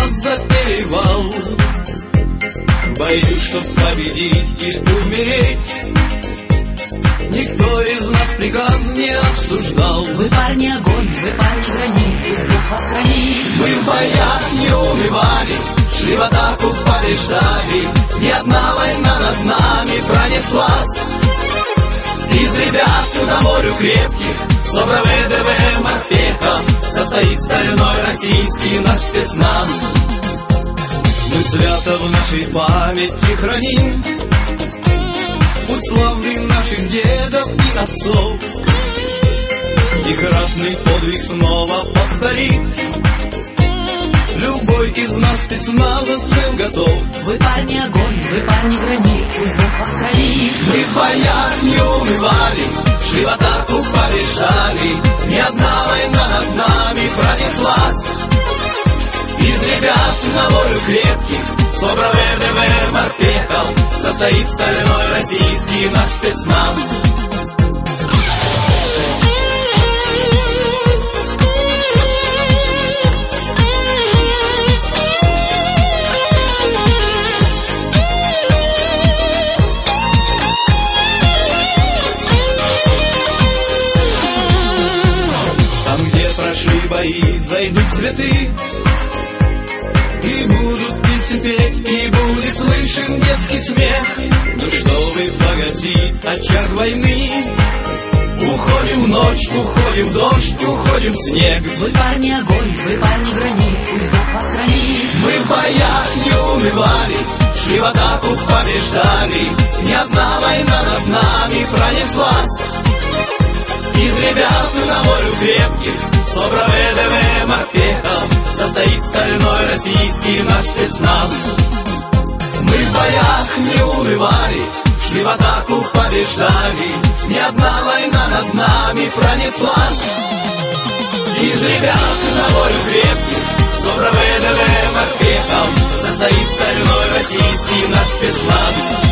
нас за перевал. Боюсь, чтоб победить и умереть, никто из нас приказ не обсуждал. Вы парни огонь, вы парни гранит, и Бог вас хранит. Мы в боях не унывали, шли в атаку, побеждали. Ни одна война над нами пронеслась. Из ребят на волю крепких, словно ВДВ морпехов, состоит стальной российский наш спецназ. Мы свято в нашей памяти храним путь славный наших дедов и отцов, и ратный подвиг снова повторит. Любой из нас спецназовцев готов. Вы парни огонь, вы парни гранит, пусть Бог вас хранит. Мы в боях не унывали, шли в атаку, побеждали. Ни одна война над нами пронеслась. Из ребят на волю крепких, собрав ВДВ морпехов, состоит стальной российский наш спецназ. Бои зайдут цветы, и будут птицы петь, и будет слышен детский смех. Ну чтобы погасить очаг войны, уходим в ночь, уходим в дождь, уходим в снег. Вы парни огонь, вы парни гранит, пусть Бог вас хранит. Мы в боях не унывали, шли в атаку, побеждали. Ни одна война над нами пронеслась. Из ребят на волю крепких, собрав ВДВ морпехов, состоит стальной российский наш спецназ. Мы в боях не унывали, шли в атаку, побеждали. Ни одна война над нами пронеслась. Из ребят на волю крепких, собрав ВДВ морпехов, состоит стальной российский наш спецназ.